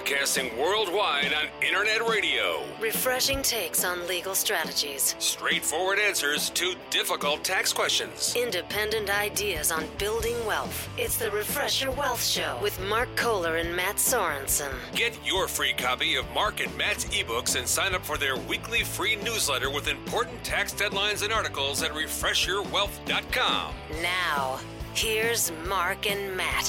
Broadcasting worldwide on internet radio. Refreshing takes on legal strategies. Straightforward answers to difficult tax questions. Independent ideas on building wealth. It's the Refresh Your Wealth Show with Mark Kohler and Matt Sorensen. Get your free copy of Mark and Matt's ebooks and sign up for their weekly free newsletter with important tax deadlines and articles at refreshyourwealth.com. Now, here's Mark and Matt.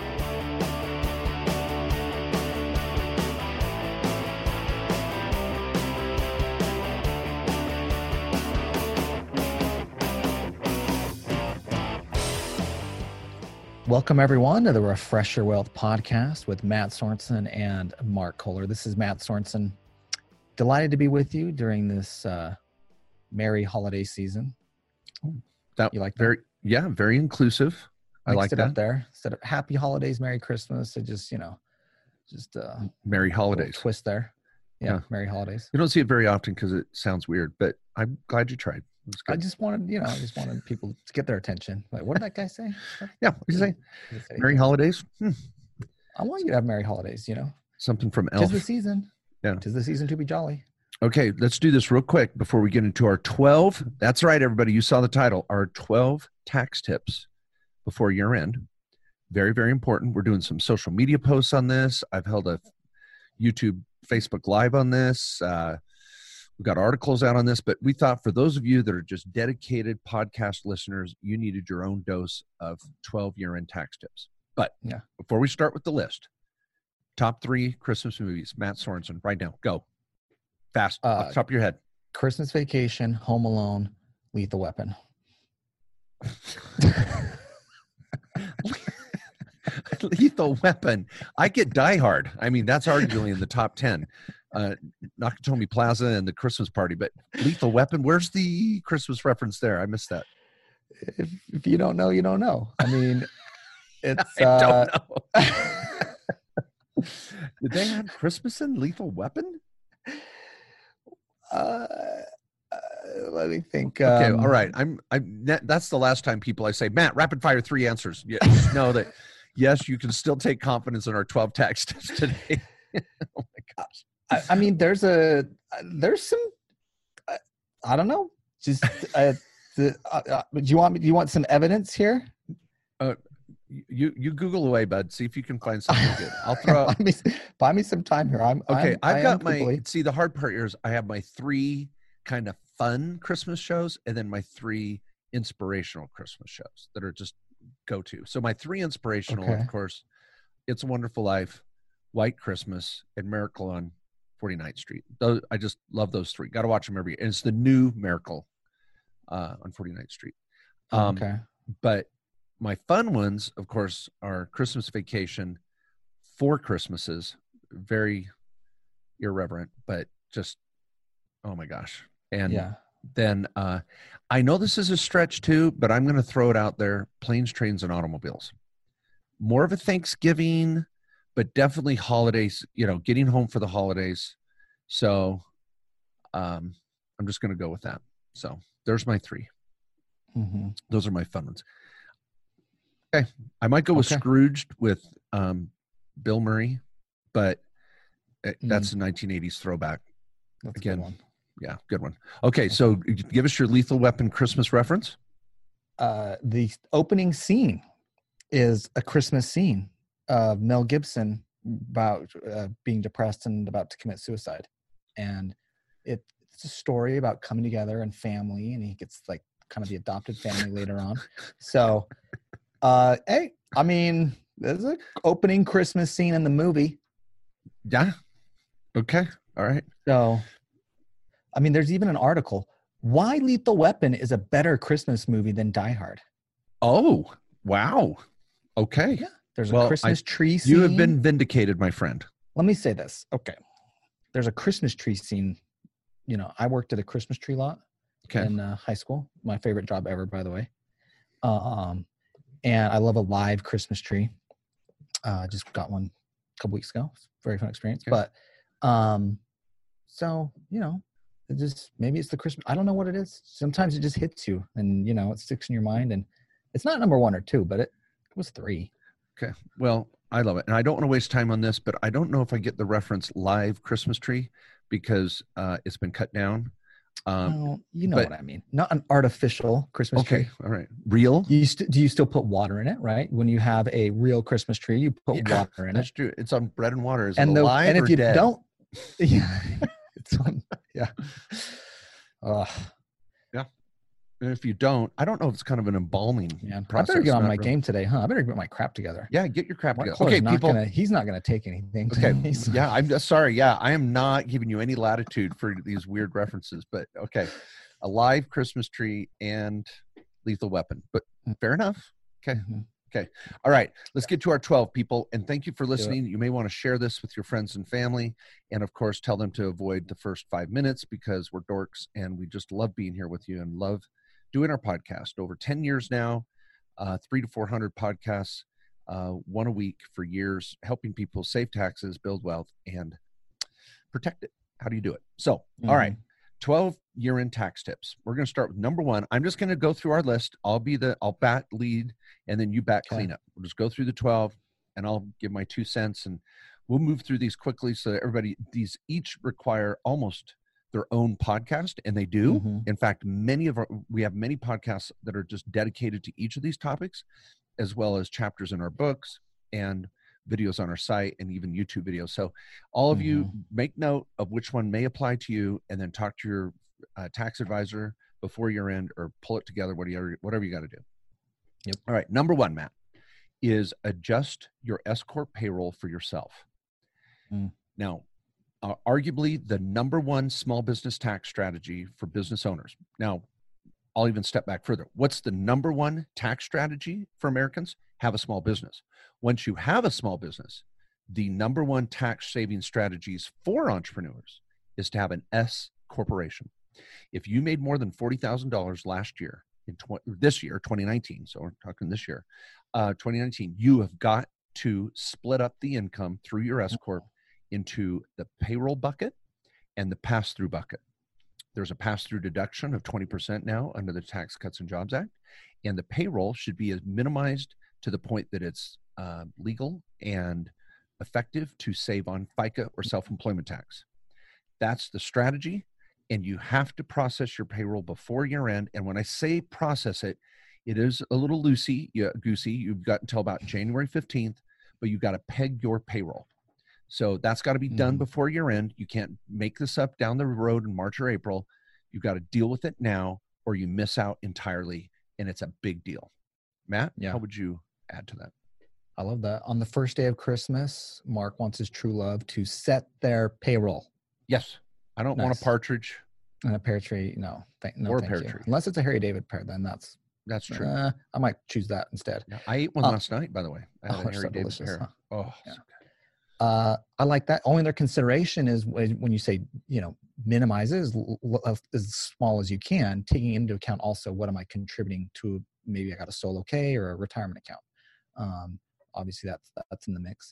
Welcome, everyone, to the Refresh Your Wealth podcast with Matt Sorensen and Mark Kohler. This is Matt Sorensen. Delighted to be with you during this merry holiday season. That you like that? Very inclusive. I like that. Up there instead of Happy Holidays, Merry Christmas. It just Merry Holidays twist there. Yeah, Merry Holidays. You don't see it very often because it sounds weird, but I'm glad you tried. I just wanted people to get their attention. Like, what did that guy say? Yeah, what did you say? Merry Holidays. I want you to have Merry Holidays. Something from Elf. 'Tis the season. Yeah, 'tis the season to be jolly. Okay, let's do this real quick before we get into our 12. That's right, everybody. You saw the title. Our 12 tax tips before year end. Very, very important. We're doing some social media posts on this. I've held a YouTube, Facebook Live on this. We've got articles out on this, but we thought for those of you that are just dedicated podcast listeners, you needed your own dose of 12 year-end tax tips. But before we start with the list, top 3 Christmas movies. Matt Sorensen, right now, go. Fast, off the top of your head. Christmas Vacation, Home Alone, Lethal Weapon. Lethal Weapon. I get Die Hard. I mean, that's arguably in the top 10. Nakatomi Plaza and the Christmas Party, but Lethal Weapon, where's the Christmas reference there? I missed that. If you don't know, you don't know. I mean, it's I don't know. Did they have Christmas in Lethal Weapon? Let me think. Okay, all right. That's the last time I say, Matt, rapid fire 3 answers. Yeah, just know that yes, you can still take confidence in our 12 tax tips today. Oh my gosh. I mean, there's some, I don't know. Just, do you want some evidence here? You Google away, bud. See if you can find something good. I'll throw buy me some time here. I've got the hard part here is I have my 3 kind of fun Christmas shows and then my 3 inspirational Christmas shows that are just go-to. So my 3 inspirational, of course, It's a Wonderful Life, White Christmas, and Miracle on 49th Street. Those, I just love those 3. Got to watch them every year. And it's the new Miracle on 49th Street. But my fun ones, of course, are Christmas Vacation, 4 Christmases, very irreverent, but just, oh my gosh. And then I know this is a stretch too, but I'm going to throw it out there. Planes, Trains, and Automobiles. More of a Thanksgiving, but definitely holidays, getting home for the holidays. So I'm just going to go with that. So there's my 3. Mm-hmm. Those are my fun ones. Okay. I might go with Scrooged with Bill Murray, but that's a 1980s throwback. That's again. A good one. Yeah, good one. Okay, so give us your Lethal Weapon Christmas reference. The opening scene is a Christmas scene of Mel Gibson about being depressed and about to commit suicide. And it's a story about coming together and family, and he gets like kind of the adopted family later on. So, hey, I mean, there's an opening Christmas scene in the movie. Yeah. Okay. All right. So, I mean, there's even an article. Why Lethal Weapon is a better Christmas movie than Die Hard. Oh, wow. Okay. Yeah. There's a Christmas tree scene. You have been vindicated, my friend. Let me say this. Okay. There's a Christmas tree scene. I worked at a Christmas tree lot in high school. My favorite job ever, by the way. And I love a live Christmas tree. Just got one a couple weeks ago. Very fun experience. Okay. But so, maybe it's the Christmas. I don't know what it is. Sometimes it just hits you and, it sticks in your mind. And it's not number 1 or 2, but it was 3. Okay. Well, I love it. And I don't want to waste time on this, but I don't know if I get the reference live Christmas tree because it's been cut down. Well, you know what I mean. Not an artificial Christmas tree. Okay, all right. Real? Do you still put water in it, right? When you have a real Christmas tree, you put water in That's it. true. It's on bread and water. Is and it alive and if or you dead? don't, yeah, it's on, yeah. Yeah. And if you don't, I don't know if it's kind of an embalming process. I better get on my game today, huh? I better get my crap together. Yeah, get your crap together. Okay, people. He's not going to take anything. Okay. Yeah, I'm just sorry. Yeah, I am not giving you any latitude for these weird references, but okay. A live Christmas tree and Lethal Weapon, but fair enough. Okay. Mm-hmm. Okay. All right. Let's get to our 12 people. And thank you for listening. You may want to share this with your friends and family. And of course, tell them to avoid the first 5 minutes because we're dorks and we just love being here with you and love doing our podcast. Over 10 years now, 300 to 400 podcasts, one a week for years, helping people save taxes, build wealth, and protect it. How do you do it? So, all right. 12 year-end tax tips. We're going to start with number one. I'm just going to go through our list. I'll bat lead, and then you bat cleanup. We'll just go through the 12, and I'll give my 2 cents, and we'll move through these quickly so that these each require almost their own podcast, and they do. Mm-hmm. In fact, we have many podcasts that are just dedicated to each of these topics, as well as chapters in our books and videos on our site and even YouTube videos. So all of you make note of which one may apply to you and then talk to your tax advisor before year end or pull it together, whatever you got to do. Yep. All right. Number one, Matt, is adjust your S-Corp payroll for yourself. Now, arguably the number one small business tax strategy for business owners. Now, I'll even step back further. What's the number one tax strategy for Americans? Have a small business. Once you have a small business, the number one tax saving strategies for entrepreneurs is to have an S corporation. If you made more than $40,000 last year, this year, 2019, so we're talking this year, 2019, you have got to split up the income through your S Corp into the payroll bucket and the pass-through bucket. There's a pass-through deduction of 20% now under the Tax Cuts and Jobs Act, and the payroll should be as minimized to the point that it's legal and effective to save on FICA or self-employment tax. That's the strategy, and you have to process your payroll before year end. And when I say process it, it is a little goosey. You've got until about January 15th, but you've got to peg your payroll. So that's got to be done before year end. You can't make this up down the road in March or April. You've got to deal with it now or you miss out entirely, and it's a big deal. Matt, how would you add to that? I love that. On the first day of Christmas, Mark wants his true love to set their payroll. Yes. I don't want a partridge. And a pear tree. No. Or a pear tree. Unless it's a Harry David pear, then that's true. I might choose that instead. Yeah, I ate one last night, by the way. I had a Harry David pear. Huh? Oh, yeah. So good. I like that. Only their consideration is when you say, minimize it as small as you can, taking into account also what am I contributing to. Maybe I got a solo K or a retirement account. Obviously that's in the mix.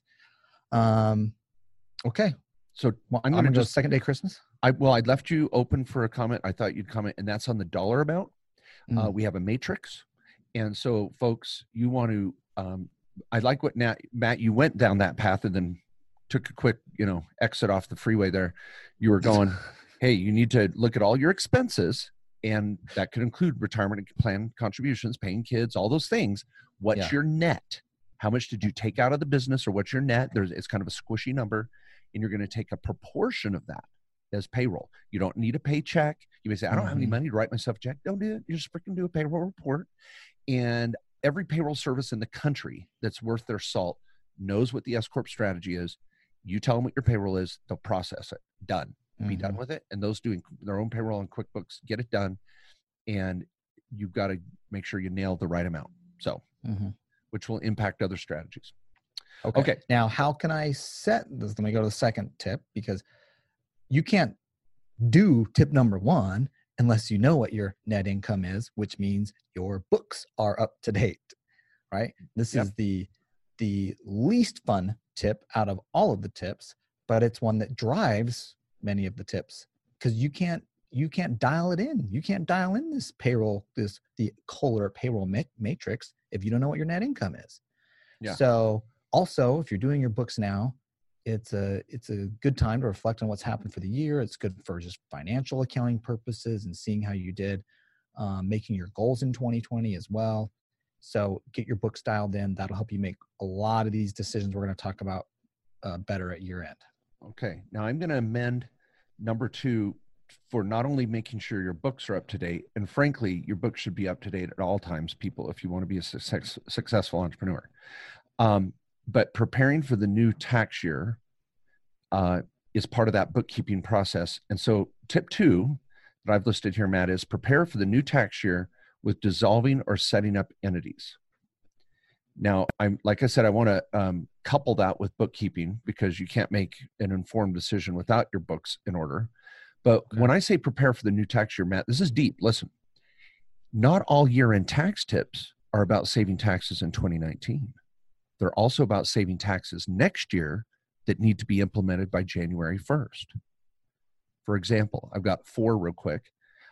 Okay. So I'm going to go second day Christmas. I left you open for a comment. I thought you'd comment, and that's on the dollar amount. We have a matrix. And so folks, you want to, I like what Matt, you went down that path and then took a quick, exit off the freeway there. You were going, hey, you need to look at all your expenses. And that could include retirement plan contributions, paying kids, all those things. What's your net? How much did you take out of the business, or what's your net? It's kind of a squishy number, and you're going to take a proportion of that as payroll. You don't need a paycheck. You may say, I don't have any money to write myself a check. Don't do it. You just freaking do a payroll report. And every payroll service in the country that's worth their salt knows what the S-Corp strategy is. You tell them what your payroll is, they'll process it. Done. Be done with it. And those doing their own payroll on QuickBooks, get it done. And you've got to make sure you nail the right amount. So, which will impact other strategies. Okay. Now, how can I set this? Let me go to the second tip, because you can't do tip number one unless you know what your net income is, which means your books are up to date, right? This is the least fun tip out of all of the tips, but it's one that drives many of the tips, because you can't dial it in. You can't dial in this payroll, the Kohler payroll matrix if you don't know what your net income is. Yeah. So Also, if you're doing your books now, it's a good time to reflect on what's happened for the year. It's good for just financial accounting purposes and seeing how you did, making your goals in 2020 as well. So get your books dialed in. That'll help you make a lot of these decisions we're going to talk about better at year end. Okay. Now I'm going to amend number 2 for not only making sure your books are up to date, and frankly, your books should be up to date at all times, people, if you want to be a successful entrepreneur. But preparing for the new tax year is part of that bookkeeping process. And so tip 2 that I've listed here, Matt, is prepare for the new tax year with dissolving or setting up entities. Now, like I said, I want to couple that with bookkeeping because you can't make an informed decision without your books in order. But when I say prepare for the new tax year, Matt, this is deep. Listen, not all year-end tax tips are about saving taxes in 2019. They're also about saving taxes next year that need to be implemented by January 1st. For example, I've got 4 real quick.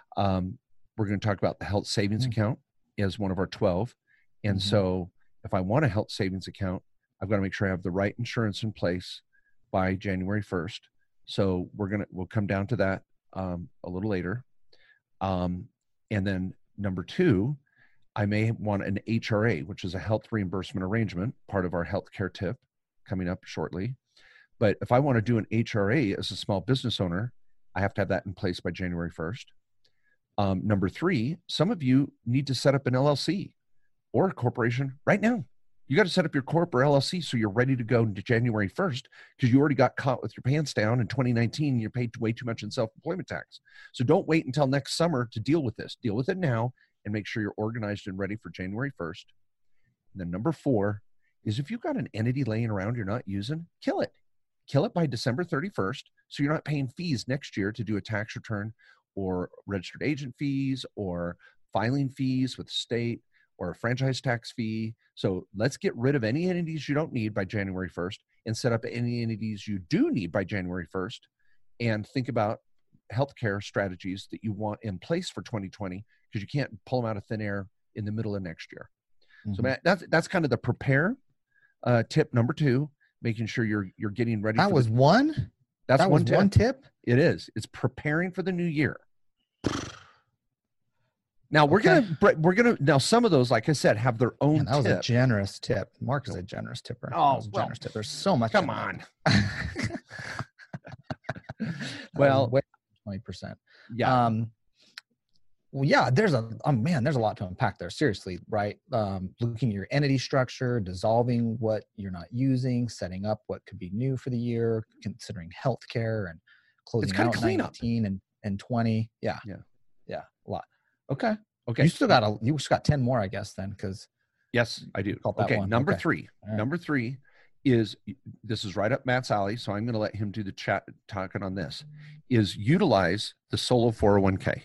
We're going to talk about the health savings account as one of our 12. And so if I want a health savings account, I've got to make sure I have the right insurance in place by January 1st. So we'll come down to that a little later. And then number 2, I may want an HRA, which is a health reimbursement arrangement, part of our healthcare tip coming up shortly. But if I want to do an HRA as a small business owner, I have to have that in place by January 1st. Number 3, some of you need to set up an LLC or a corporation right now. You got to set up your corp or LLC so you're ready to go into January 1st because you already got caught with your pants down in 2019. You paid way too much in self-employment tax. So don't wait until next summer to deal with this. Deal with it now and make sure you're organized and ready for January 1st. And then number 4 is if you've got an entity laying around you're not using, kill it. Kill it by December 31st so you're not paying fees next year to do a tax return or registered agent fees or filing fees with the state or a franchise tax fee. So let's get rid of any entities you don't need by January 1st and set up any entities you do need by January 1st and think about healthcare strategies that you want in place for 2020 because you can't pull them out of thin air in the middle of next year. So Matt, that's kind of the prepare tip number 2, making sure you're getting ready. That was one? That's one tip? It is. It's preparing for the new year. Now we're gonna now some of those, like I said, have their own. That was a generous tip. Mark is a generous tipper. Oh, generous tip. There's so much. Come on. Well, 20%. Yeah. Well, yeah. There's a lot to unpack there. Seriously, right? Looking at your entity structure, dissolving what you're not using, setting up what could be new for the year, considering healthcare and closing out 19 and 20. Yeah. A lot. Okay. You still got 10 more, I guess, then, because. Yes, I do. Okay. Number 3. Right. Number 3 is, this is right up Matt's alley, so I'm going to let him do the chat talking on this, is utilize the solo 401k.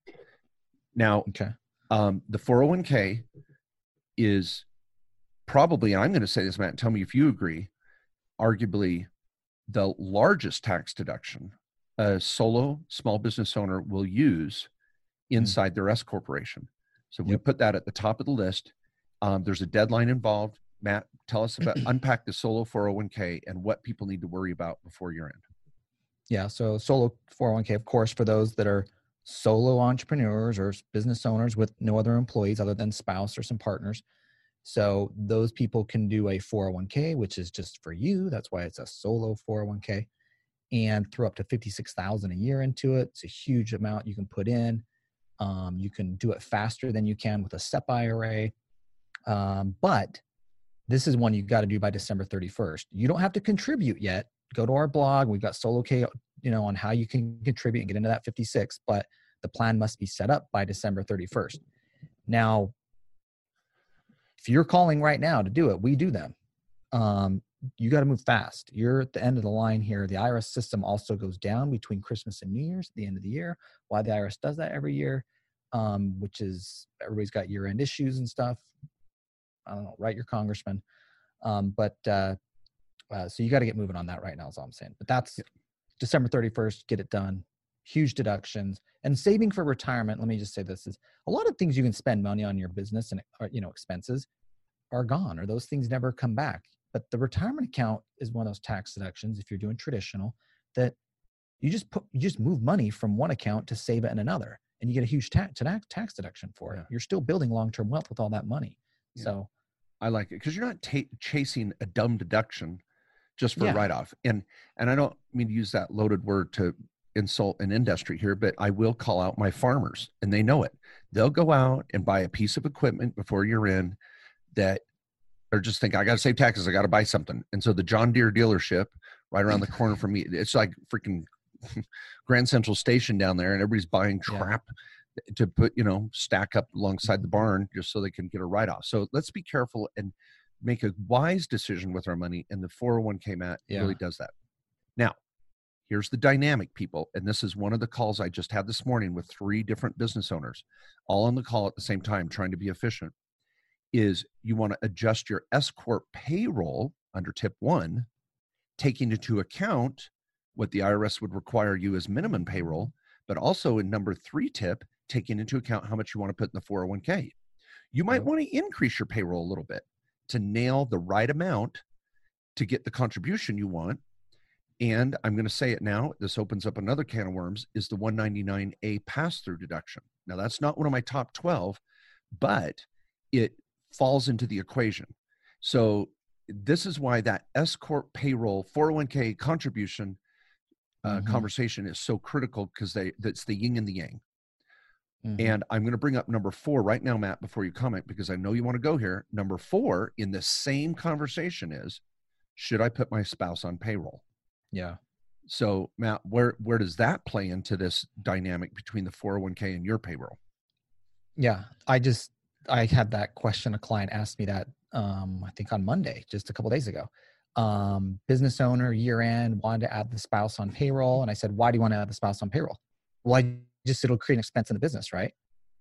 Now, the 401k is probably, and I'm going to say this, Matt, and tell me if you agree, arguably the largest tax deduction a solo small business owner will use inside their S corporation. So we put that at the top of the list. There's a deadline involved. Matt, tell us about, unpack the solo 401k and what people need to worry about before year end. Yeah. So solo 401k, of course, for those that are solo entrepreneurs or business owners with no other employees other than spouse or some partners. So those people can do a 401k, which is just for you. That's why it's a solo 401k, and throw up to $56,000 a year into it. It's a huge amount you can put in. You can do it faster than you can with a SEP IRA. But this is one you got to do by December 31st. You don't have to contribute yet. Go to our blog. We've got Solo K, on how you can contribute and get into that 56, but the plan must be set up by December 31st. Now, if you're calling right now to do it, we do them. You got to move fast. You're at the end of the line here. The IRS system also goes down between Christmas and New Year's at the end of the year. Why the IRS does that every year, which is everybody's got year-end issues and stuff. I don't know, write your congressman. So you got to get moving on that right now is all I'm saying. But that's December 31st, get it done. Huge deductions. And saving for retirement, let me just say this, is a lot of things you can spend money on your business and, expenses are gone, or those things never come back. But the retirement account is one of those tax deductions, if you're doing traditional, that you just move money from one account to save it in another, and you get a huge tax deduction for it. You're still building long-term wealth with all that money. Yeah. So I like it because you're not chasing a dumb deduction just for write-off. And I don't mean to use that loaded word to insult an industry here, but I will call out my farmers, and they know it. They'll go out and buy a piece of equipment before you're in that, or just think, I got to save taxes, I got to buy something. And so the John Deere dealership right around the corner from me, it's like freaking Grand Central Station down there, and everybody's buying crap to put, stack up alongside the barn just so they can get a write-off. So let's be careful and make a wise decision with our money. And the 401k, Matt, really does that. Now, here's the dynamic, people. And this is one of the calls I just had this morning with 3 different business owners, all on the call at the same time, trying to be efficient, is you want to adjust your S-Corp payroll under tip 1, taking into account what the IRS would require you as minimum payroll, but also in number 3 tip, taking into account how much you want to put in the 401k. You might want to increase your payroll a little bit to nail the right amount to get the contribution you want. And I'm going to say it now, this opens up another can of worms, is the 199A pass-through deduction. Now, that's not one of my top 12, but it falls into the equation. So this is why that S-Corp payroll 401k contribution conversation is so critical, because that's the yin and the yang. And I'm going to bring up number 4 right now, Matt, before you comment, because I know you want to go here. Number 4 in the same conversation is, should I put my spouse on payroll? Yeah. So Matt, where does that play into this dynamic between the 401k and your payroll? Yeah. I had that question. A client asked me that, I think on Monday, just a couple of days ago. Business owner, year end, wanted to add the spouse on payroll. And I said, why do you want to add the spouse on payroll? Well, it'll create an expense in the business, right?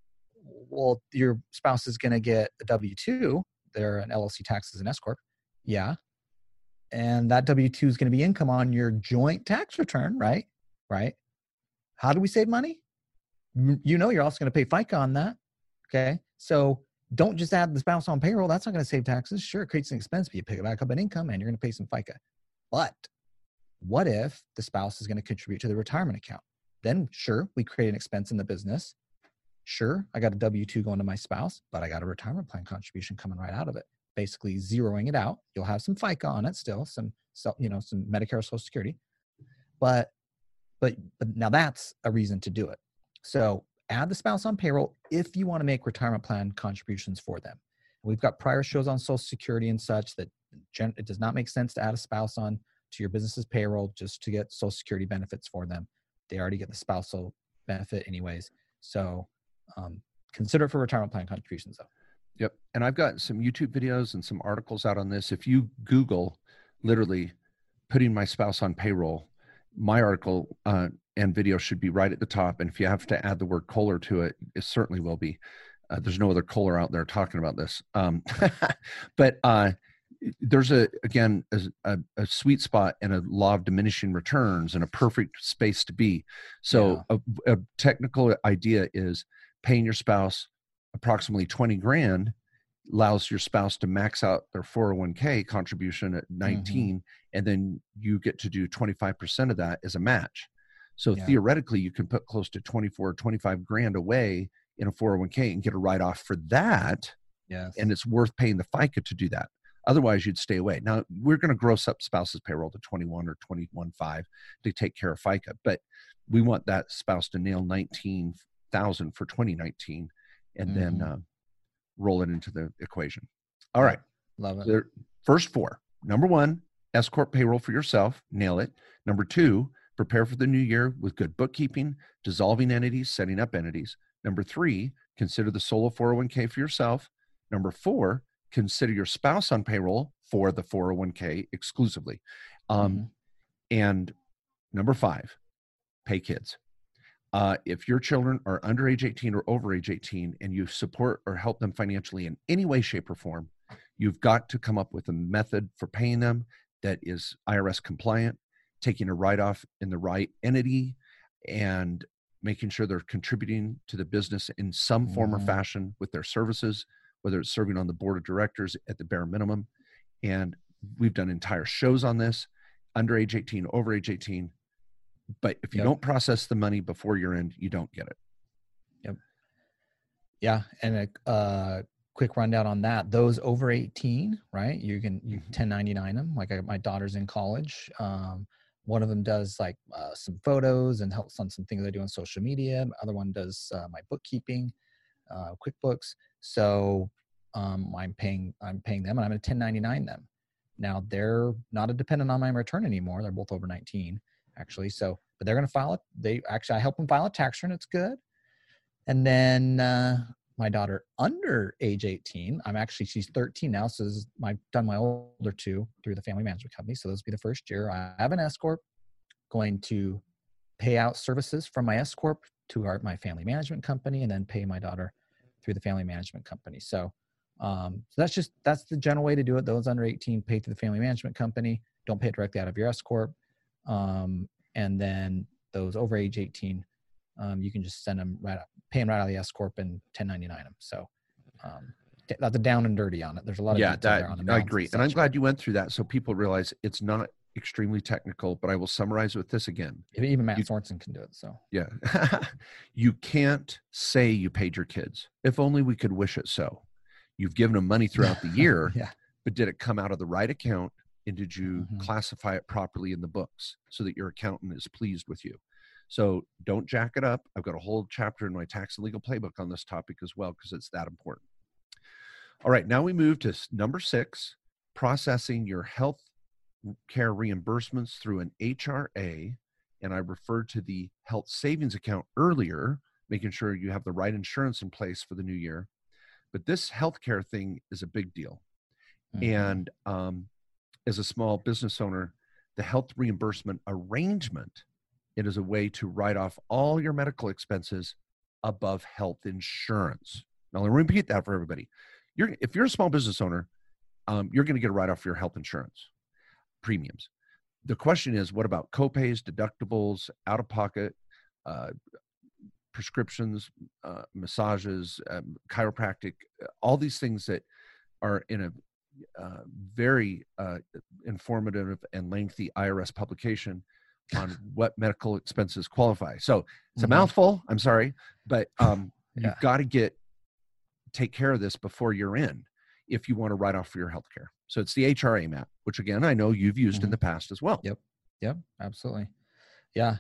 Well, your spouse is going to get a W-2. They're an LLC taxes and S-Corp. Yeah. And that W-2 is going to be income on your joint tax return, right? Right. How do we save money? You're also going to pay FICA on that. Okay. So don't just add the spouse on payroll. That's not going to save taxes. Sure, it creates an expense, but you pick it back up in income and you're going to pay some FICA. But what if the spouse is going to contribute to the retirement account? Then sure, we create an expense in the business. Sure, I got a W-2 going to my spouse, but I got a retirement plan contribution coming right out of it. Basically zeroing it out. You'll have some FICA on it still, some Medicare, Social Security. But now that's a reason to do it. So add the spouse on payroll if you want to make retirement plan contributions for them. We've got prior shows on Social Security and such that it does not make sense to add a spouse on to your business's payroll just to get Social Security benefits for them. They already get the spousal benefit anyways. So consider it for retirement plan contributions though. Yep. And I've got some YouTube videos and some articles out on this. If you Google literally putting my spouse on payroll, my article and video should be right at the top. And if you have to add the word Kohler to it, it certainly will be. There's no other Kohler out there talking about this. But there's a sweet spot and a law of diminishing returns and a perfect space to be. So a technical idea is paying your spouse approximately 20 grand allows your spouse to max out their 401k contribution at 19, and then you get to do 25% of that as a match. So theoretically, you can put close to 24 or 25 grand away in a 401k and get a write-off for that. Yes. And it's worth paying the FICA to do that. Otherwise, you'd stay away. Now, we're going to gross up spouse's payroll to 21 or 21.5 to take care of FICA, but we want that spouse to nail 19,000 for 2019 and then roll it into the equation. All right. Love it. So first 4. Number 1, S-Corp payroll for yourself. Nail it. Number 2, prepare for the new year with good bookkeeping, dissolving entities, setting up entities. Number 3, consider the solo 401k for yourself. Number 4, consider your spouse on payroll for the 401k exclusively. And number 5, pay kids. If your children are under age 18 or over age 18 and you support or help them financially in any way, shape, or form, you've got to come up with a method for paying them that is IRS compliant, taking a write-off in the right entity, and making sure they're contributing to the business in some form or fashion with their services, whether it's serving on the board of directors at the bare minimum. And We've done entire shows on this, under age 18, over age 18. But if you don't process the money before year end, you don't get it. Yep. Yeah. And a quick rundown on that. Those over 18, right? You can 1099 them. Like my daughter's in college. One of them does like some photos and helps on some things I do on social media. The other one does my bookkeeping, QuickBooks. So I'm paying them, and I'm going to 1099 them. Now they're not a dependent on my return anymore. They're both over 19, actually. So, but they're going to file it. I help them file a tax return. It's good. And then my daughter under age 18, she's 13 now. So I've done my older two through the family management company. So this will be the first year. I have an S Corp, going to pay out services from my S Corp to my family management company, and then pay my daughter through the family management company. So that's the general way to do it. Those under 18 pay through the family management company. Don't pay it directly out of your S Corp. And then those over age 18, you can just send them pay them right out of the S Corp and 1099 them. So that's a down and dirty on it. There's a lot of detail there on the I agree. And I'm glad you went through that so people realize it's not extremely technical, but I will summarize with this again. Even Matt Sorensen can do it. So yeah, you can't say you paid your kids. If only we could wish it so. You've given them money throughout the year, but did it come out of the right account? And did you classify it properly in the books so that your accountant is pleased with you? So don't jack it up. I've got a whole chapter in my tax and legal playbook on this topic as well, because it's that important. All right, now we move to number 6, processing your health care reimbursements through an HRA. And I referred to the health savings account earlier, making sure you have the right insurance in place for the new year. But this healthcare thing is a big deal. And as a small business owner, the health reimbursement arrangement, it is a way to write off all your medical expenses above health insurance. Now, let me repeat that for everybody. If you're a small business owner, you're going to get a write-off for your health insurance premiums. The question is, what about copays, deductibles, out-of-pocket, prescriptions, massages, chiropractic, all these things that are in a very informative and lengthy IRS publication on what medical expenses qualify. So it's a mouthful, I'm sorry, but you've got to take care of this before you're in if you want to write off for your healthcare. So it's the HRA, Matt, which again, I know you've used in the past as well. Yep, absolutely. Yeah.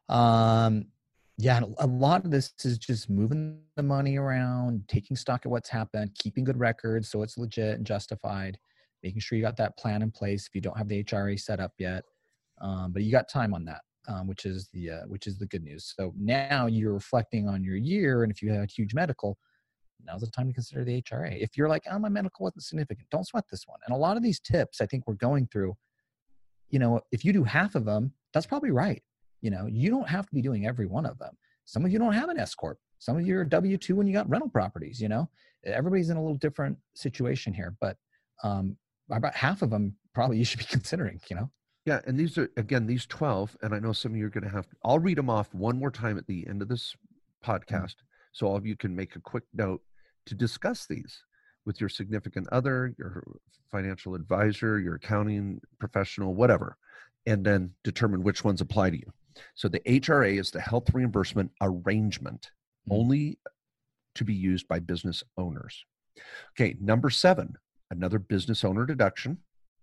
A lot of this is just moving the money around, taking stock of what's happened, keeping good records so it's legit and justified, making sure you got that plan in place if you don't have the HRA set up yet. But you got time on that, which is the good news. So now you're reflecting on your year, and if you had huge medical, now's the time to consider the HRA. If you're like, my medical wasn't significant, don't sweat this one. And a lot of these tips I think we're going through, if you do half of them, that's probably right. You don't have to be doing every one of them. Some of you don't have an S Corp. Some of you are W-2 when you got rental properties, everybody's in a little different situation here, but about half of them probably you should be considering, Yeah. And these are, again, these 12, and I know some of you are going to I'll read them off one more time at the end of this podcast. So all of you can make a quick note to discuss these with your significant other, your financial advisor, your accounting professional, whatever, and then determine which ones apply to you. So the HRA is the health reimbursement arrangement, only to be used by business owners. Okay, number 7, another business owner deduction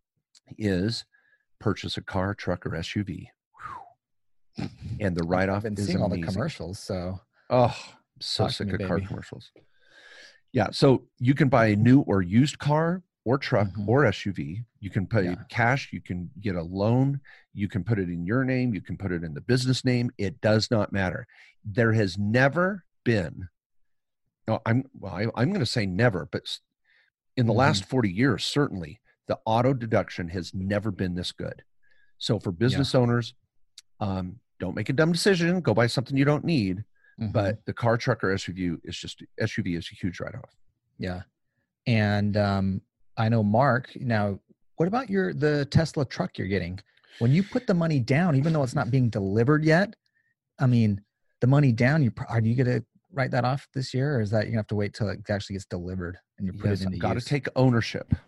is purchase a car, truck, or SUV. Whew. And the write-off is amazing. I've been seeing all the commercials, so. Oh, so sick of car commercials. Yeah, so you can buy a new or used car or truck or SUV. You can pay cash. You can get a loan. You can put it in your name. You can put it in the business name. It does not matter. There has never been, I'm going to say never, but in the last 40 years, certainly, the auto deduction has never been this good. So for business owners, don't make a dumb decision. Go buy something you don't need. But the car, truck, or SUV is a huge write-off. Yeah. And I know, Mark, now, what about the Tesla truck you're getting? When you put the money down, even though it's not being delivered yet, the money down, are you going to write that off this year? Or is that you have to wait till it actually gets delivered and you put it into use? Got to take ownership.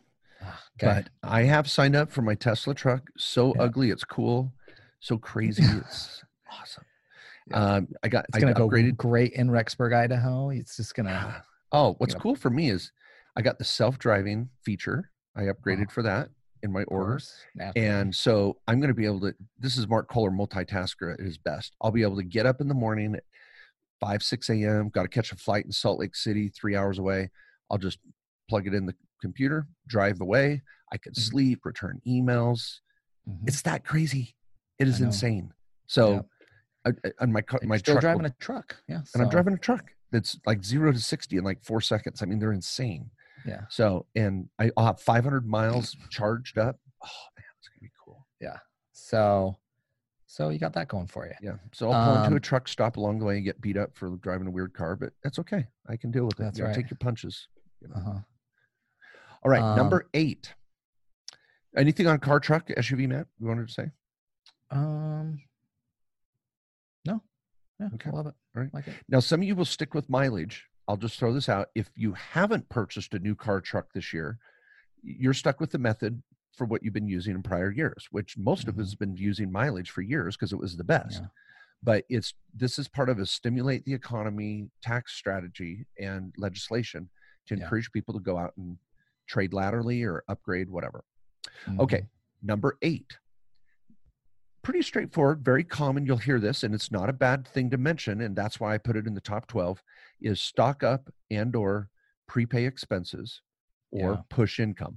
But I have signed up for my Tesla truck. So ugly, it's cool. So crazy, it's awesome. I got upgraded. Great in Rexburg, Idaho. It's just gonna. What's cool for me is I got the self-driving feature. I upgraded for that in my orders. And so I'm going to be able to, this is Mark Kohler, multitasker at his best. I'll be able to get up in the morning at 5, 6 a.m., got to catch a flight in Salt Lake City, 3 hours away. I'll just plug it in the computer, drive away. I could sleep, return emails. It's that crazy. It is insane. So on my truck, driving a truck. Yeah. And I'm driving a truck that's like 0 to 60 in like 4 seconds. I mean, they're insane. Yeah. So, and I'll have 500 miles charged up. Oh man, it's gonna be cool. Yeah. So you got that going for you. Yeah. So I'll pull into a truck stop along the way and get beat up for driving a weird car, but that's okay. I can deal with it. That's right. Take your punches. You know? All right. Number 8. Anything on car, truck, SUV, Matt? You wanted to say? No. Yeah. Okay. I love it. All right. Like it. Now, some of you will stick with mileage. I'll just throw this out. If you haven't purchased a new car, truck this year, you're stuck with the method for what you've been using in prior years, which most of us have been using mileage for years because it was the best. Yeah. But this is part of a stimulate the economy tax strategy and legislation to encourage people to go out and trade laterally or upgrade, whatever. Okay. Number 8. Pretty straightforward, very common. You'll hear this, and it's not a bad thing to mention, and that's why I put it in the top 12, is stock up and or prepay expenses or push income.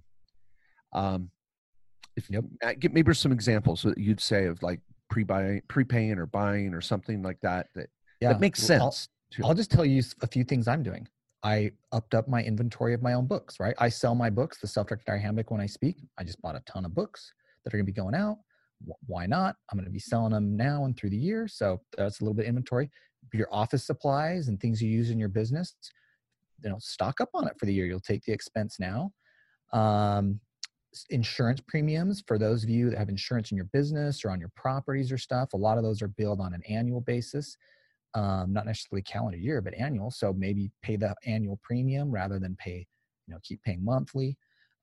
Give maybe some examples that you'd say of like prepaying or buying or something like that that makes sense. I'll just tell you a few things I'm doing. I upped up my inventory of my own books, right? I sell my books, the Self-Directed Diary Handbook, when I speak. I just bought a ton of books that are going to be going out. Why not? I'm going to be selling them now and through the year. So that's a little bit of inventory. Your office supplies and things you use in your business, stock up on it for the year. You'll take the expense now. Insurance premiums for those of you that have insurance in your business or on your properties or stuff. A lot of those are billed on an annual basis, not necessarily calendar year, but annual. So maybe pay the annual premium rather than keep paying monthly.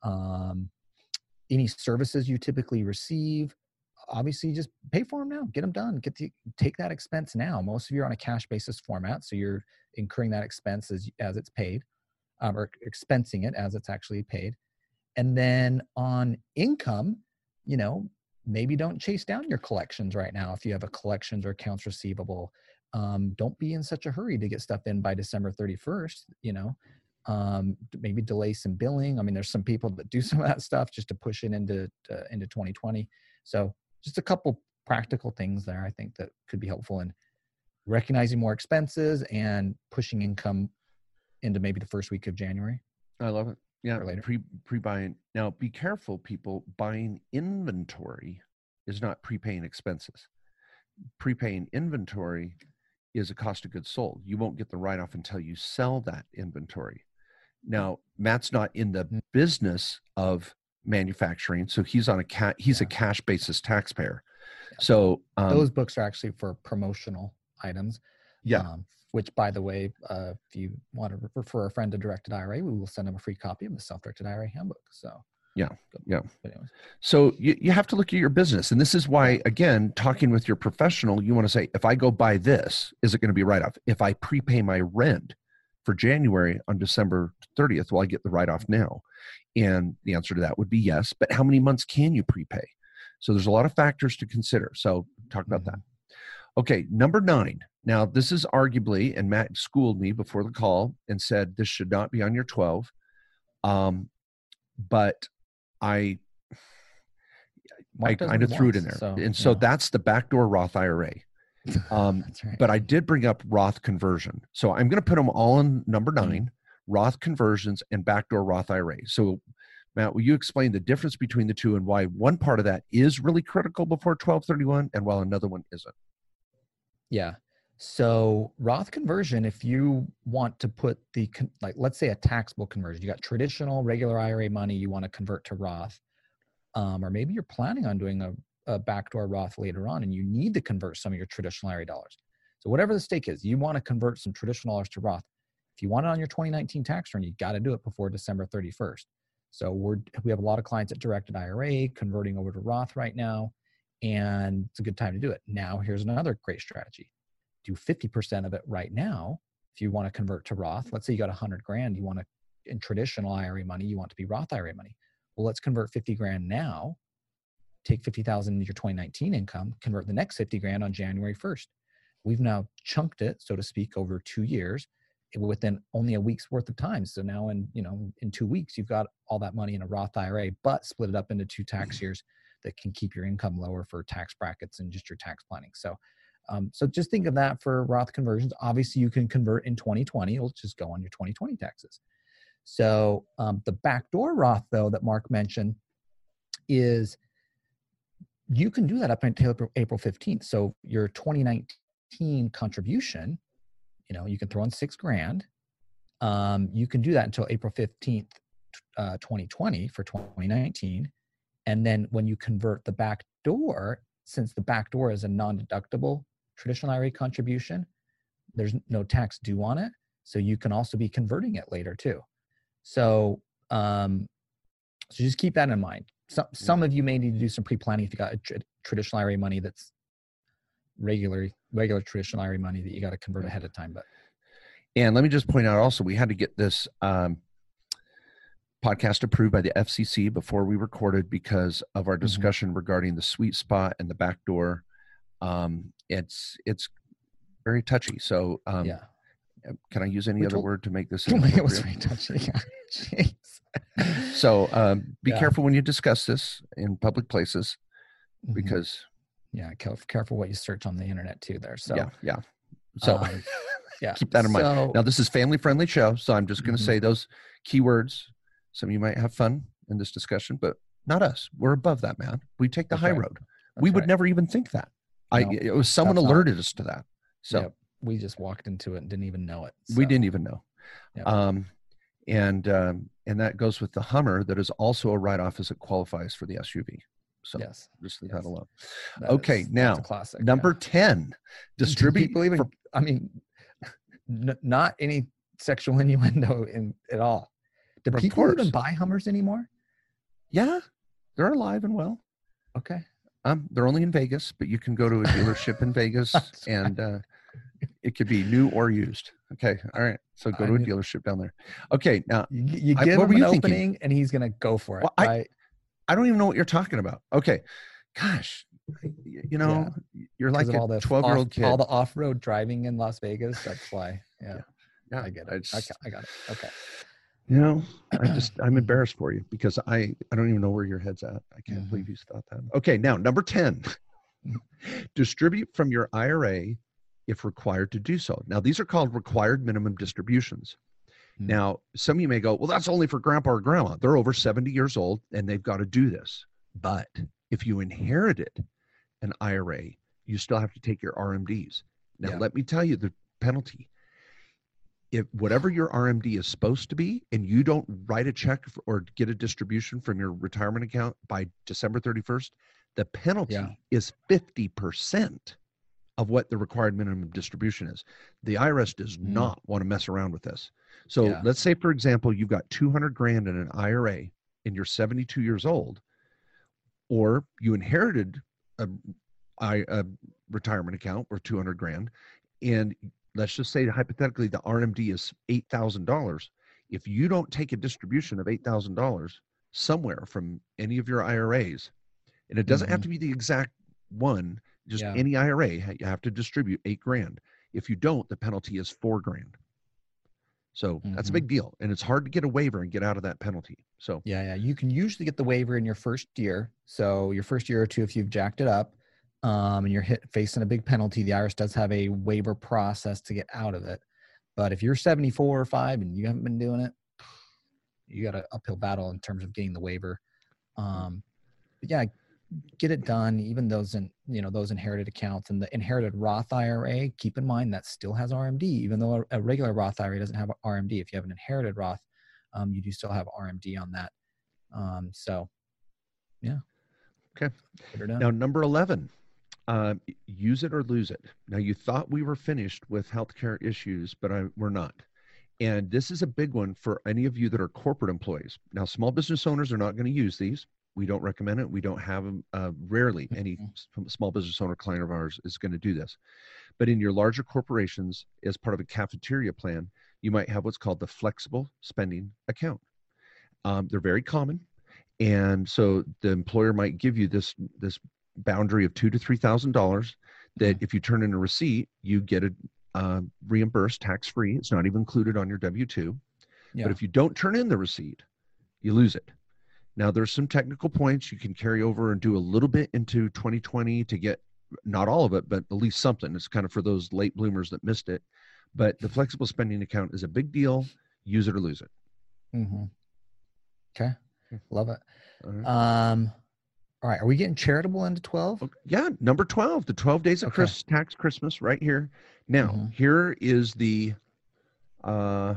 Any services you typically receive, obviously just pay for them now, get them done, take that expense now. Most of you are on a cash basis format. So you're incurring that expense as it's paid, or expensing it as it's actually paid. And then on income, maybe don't chase down your collections right now. If you have a collections or accounts receivable, don't be in such a hurry to get stuff in by December 31st, maybe delay some billing. I mean, there's some people that do some of that stuff just to push it into 2020. So just a couple practical things there, I think, that could be helpful in recognizing more expenses and pushing income into maybe the first week of January. I love it. Yeah, pre-buying. Now, be careful, people. Buying inventory is not prepaying expenses. Prepaying inventory is a cost of goods sold. You won't get the write-off until you sell that inventory. Now, Matt's not in the business of manufacturing, so he's on a cash basis taxpayer. So those books are actually for promotional items. Which, by the way, if you want to refer a friend to Directed IRA, we will send them a free copy of the Self-Directed IRA Handbook. So yeah. But anyways. So you have to look at your business, and this is why, again, talking with your professional, you want to say, if I go buy this, is it going to be write-off? If I prepay my rent for January on December 30th, will I get the write-off now? And the answer to that would be yes. But how many months can you prepay? So there's a lot of factors to consider. So talk about that. Okay, number 9. Now, this is arguably, and Matt schooled me before the call and said this should not be on your 12. But I kind of threw it in there. So that's the backdoor Roth IRA. That's right. But I did bring up Roth conversion. So I'm going to put them all in number 9, Roth conversions and backdoor Roth IRA. So Matt, will you explain the difference between the two and why one part of that is really critical before 12/31 and while another one isn't? Yeah. So Roth conversion, if you want to put let's say a taxable conversion, you got traditional regular IRA money you want to convert to Roth, or maybe you're planning on doing a backdoor Roth later on and you need to convert some of your traditional IRA dollars. So whatever the stake is, you want to convert some traditional dollars to Roth. If you want it on your 2019 tax return, you got to do it before December 31st. So we have a lot of clients at directed IRA converting over to Roth right now, and it's a good time to do it. Now, here's another great strategy. Do 50% of it right now. If you want to convert to Roth, let's say you got 100 grand, you want to, in traditional IRA money, you want to be Roth IRA money. Well, let's convert 50 grand now, take 50,000 of your 2019 income, convert the next 50 grand on January 1st. We've now chunked it, so to speak, over 2 years within only a week's worth of time. So now in 2 weeks, you've got all that money in a Roth IRA, but split it up into 2 tax years that can keep your income lower for tax brackets and just your tax planning. So, so just think of that for Roth conversions. Obviously you can convert in 2020. It'll just go on your 2020 taxes. So the backdoor Roth though, that Mark mentioned is you can do that up until April 15th. So your 2019 contribution, you can throw in $6,000. You can do that until April 15th, 2020 for 2019. And then when you convert the back door, since the back door is a non-deductible traditional IRA contribution, there's no tax due on it. So you can also be converting it later too. So, so just keep that in mind. Some of you may need to do some pre-planning if you got traditional IRA money that's regular traditional IRA money that you got to convert ahead of time. And let me just point out also, we had to get this podcast approved by the FCC before we recorded because of our discussion regarding the sweet spot and the back door. It's very touchy. So can I use any other word to make this? It was very touchy. So be careful when you discuss this in public places because careful what you search on the internet too there. So so keep that in mind. Now this is family friendly show, so I'm just going to say those keywords. Some of you might have fun in this discussion, but not us. We're above that, man. We take the high road. We would never even think that. It was someone alerted us to that. So we just walked into it and didn't even know it. So. We didn't even know. And that goes with the Hummer that is also a write-off as it qualifies for the SUV. So just leave that alone. Okay, now classic, number 10, distribute. People even, not any sexual innuendo at all. Do people even buy Hummers anymore? Yeah, they're alive and well. Okay. They're only in Vegas, but you can go to a dealership in Vegas and it could be new or used. Okay. All right. So go to a dealership down there. Okay. Now you give him an opening and he's going to go for it. Well, I don't even know what you're talking about. Okay. Gosh, you're like a 12-year-old kid. All the off-road driving in Las Vegas. That's why. Yeah. I get it. I got it. Okay. I'm embarrassed for you because I don't even know where your head's at. I can't believe you thought that. Okay. Now, number 10, distribute from your IRA if required to do so. Now, these are called required minimum distributions. Now, some of you may go, well, that's only for grandpa or grandma. They're over 70 years old and they've got to do this. But if you inherited an IRA, you still have to take your RMDs. Now, let me tell you the penalty. If whatever your RMD is supposed to be, and you don't write a check or get a distribution from your retirement account by December 31st, the penalty is 50% of what the required minimum distribution is. The IRS does not want to mess around with this. So let's say, for example, you've got 200 grand in an IRA and you're 72 years old, or you inherited a retirement account worth 200 grand, and let's just say hypothetically the RMD is $8,000. If you don't take a distribution of $8,000 somewhere from any of your IRAs, and it doesn't have to be the exact one, just any IRA, you have to distribute $8,000. If you don't, the penalty is $4,000. So that's a big deal. And it's hard to get a waiver and get out of that penalty. So you can usually get the waiver in your first year. So your first year or two, if you've jacked it up, and you're facing a big penalty, the IRS does have a waiver process to get out of it. But if you're 74 or 5 and you haven't been doing it, you got an uphill battle in terms of getting the waiver. But get it done. Even those those inherited accounts and the inherited Roth IRA, keep in mind that still has RMD, even though a regular Roth IRA doesn't have RMD. If you have an inherited Roth, you do still have RMD on that. Okay. Now, number 11. Use it or lose it. Now, you thought we were finished with healthcare issues, but we're not. And this is a big one for any of you that are corporate employees. Now, small business owners are not going to use these. We don't recommend it. We don't have them. Rarely any small business owner client of ours is going to do this. But in your larger corporations, as part of a cafeteria plan, you might have what's called the flexible spending account. They're very common. And so the employer might give you this boundary of $2,000 to $3,000 that if you turn in a receipt, you get it reimbursed tax-free. It's not even included on your W-2. Yeah. But if you don't turn in the receipt, you lose it. Now, there's some technical points you can carry over and do a little bit into 2020 to get, not all of it, but at least something. It's kind of for those late bloomers that missed it. But the flexible spending account is a big deal. Use it or lose it. Mm-hmm. Okay. Love it. All right. Are we getting charitable into 12? Yeah. Number 12, the 12 days of tax Christmas right here. Now, here is the, I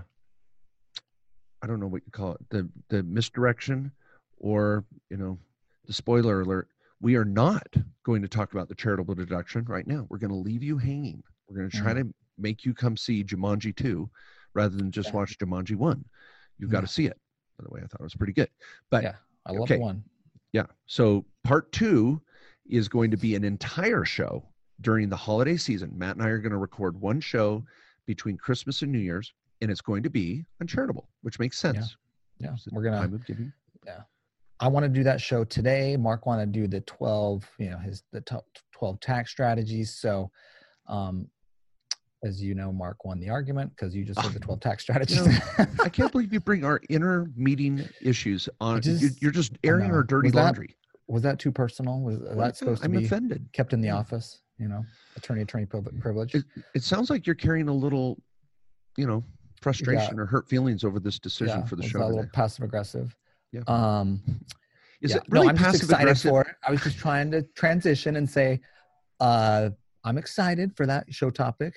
don't know what you call it, the misdirection or, the spoiler alert. We are not going to talk about the charitable deduction right now. We're going to leave you hanging. We're going to try to make you come see Jumanji 2 rather than just watch Jumanji 1. You've got to see it. By the way, I thought it was pretty good. But yeah, I love the one. Yeah. So part 2 is going to be an entire show during the holiday season. Matt and I are going to record one show between Christmas and New Year's, and it's going to be on charitable, which makes sense. Yeah. We're going to, I want to do that show today. Mark wanted to do the 12, the top 12 tax strategies. So, as you know, Mark won the argument because you just said the 12 tax strategies. I can't believe you bring our inner meeting issues on. You're just airing our dirty laundry. Was that too personal? Was that supposed to be offended. Kept in the office? Attorney privilege. It sounds like you're carrying a little, frustration or hurt feelings over this decision for the show. A little passive aggressive. Yeah. Is it really passive aggressive? For it. I was just trying to transition and say, I'm excited for that show topic.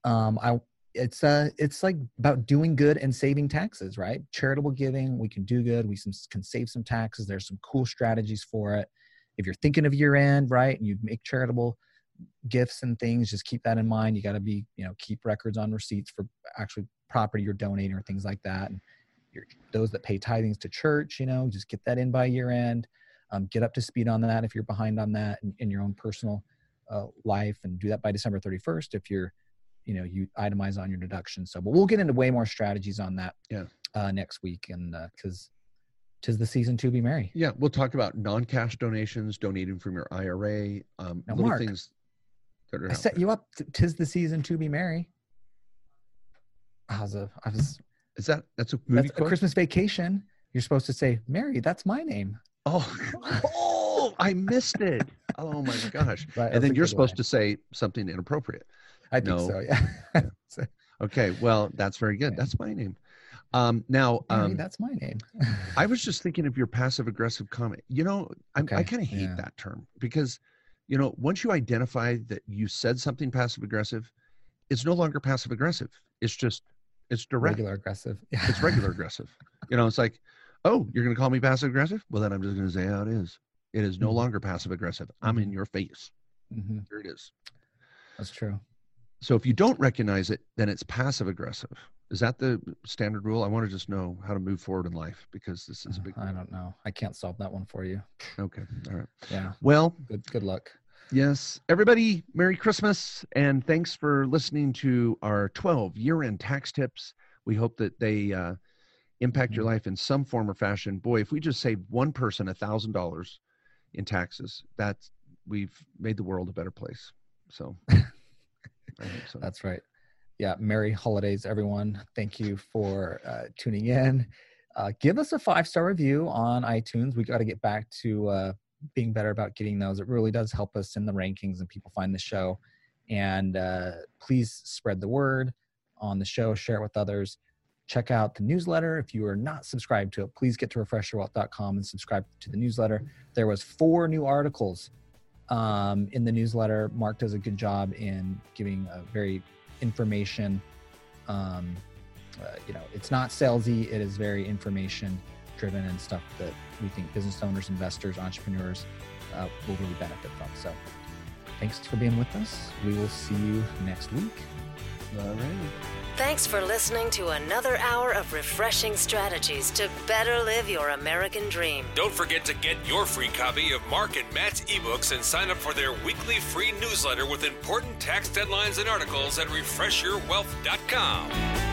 It's like about doing good and saving taxes, right? Charitable giving, we can do good. We can save some taxes. There's some cool strategies for it. If you're thinking of year end, right, and you make charitable gifts and things, just keep that in mind. You got to be, keep records on receipts for actually property you're donating or things like that. And those that pay tithings to church, just get that in by year end. Get up to speed on that if you're behind on that in your own personal life, and do that by December 31st if you're, you itemize on your deduction. So, but we'll get into way more strategies on that next week, and because 'tis the season to be merry. Yeah, we'll talk about non-cash donations, donating from your IRA, now, little Mark, things that are. I set you up. 'Tis the season to be merry. That's a movie quote? A Christmas Vacation. You're supposed to say, "Mary, that's my name." Oh, I missed it. Oh my gosh! Right, and then you're supposed to say something inappropriate. I think so. Yeah. Okay. Well, that's very good. That's my name. Now, Mary, that's my name. I was just thinking of your passive aggressive comment. I kind of hate that term because, once you identify that you said something passive aggressive, it's no longer passive aggressive. It's direct. Regular aggressive. It's regular aggressive. It's like, oh, you're going to call me passive aggressive? Well, then I'm just going to say how it is. It is no longer passive aggressive. I'm in your face. Mm-hmm. Here it is. That's true. So if you don't recognize it, then it's passive aggressive. Is that the standard rule? I want to just know how to move forward in life because this is a big. I don't know. I can't solve that one for you. Okay. All right. Yeah. Well, good luck. Yes. Everybody, Merry Christmas. And thanks for listening to our 12 year-end tax tips. We hope that they impact your life in some form or fashion. Boy, if we just saved one person $1,000 in taxes, we've made the world a better place. So. I think so. That's right. Yeah. Merry holidays, everyone. Thank you for tuning in. Give us a 5-star review on iTunes. We got to get back to being better about getting those. It really does help us in the rankings and people find the show. And please spread the word on the show, share it with others. Check out the newsletter. If you are not subscribed to it, please get to refresherwealth.com and subscribe to the newsletter. There was 4 new articles in the newsletter. Mark does a good job in giving a very information. It's not salesy. It is very information driven and stuff that we think business owners, investors, entrepreneurs will really benefit from. So thanks for being with us. We will see you next week. All right. Thanks for listening to another hour of refreshing strategies to better live your American dream. Don't forget to get your free copy of Mark and Matt's ebooks and sign up for their weekly free newsletter with important tax deadlines and articles at refreshyourwealth.com.